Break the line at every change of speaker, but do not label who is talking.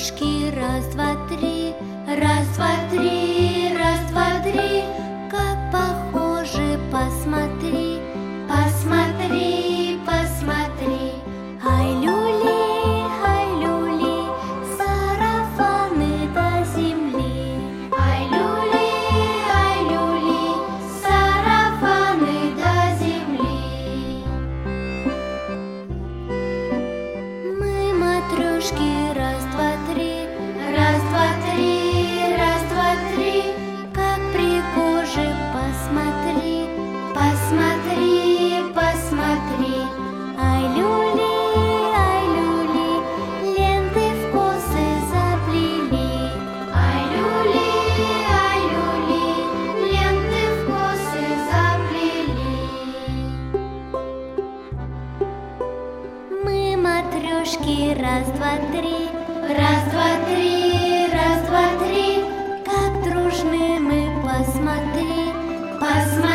матрешки, раз, два, три, раз, два, три, раз, два, три. Как похожи, посмотри, посмотри, посмотри. Ай, люли, сарафаны до земли. Ай, люли, сарафаны до земли. Мы матрешки, раз, два, три, раз, два, три, раз, два, три. Как пригожи, посмотри, посмотри, посмотри. Ай, люли, ленты в косы заплели. Ай, люли, ленты в косы заплели. Мы матрешки, раз, два, три, раз, два, три, раз, два, три. Как дружны мы, посмотри, посмотри.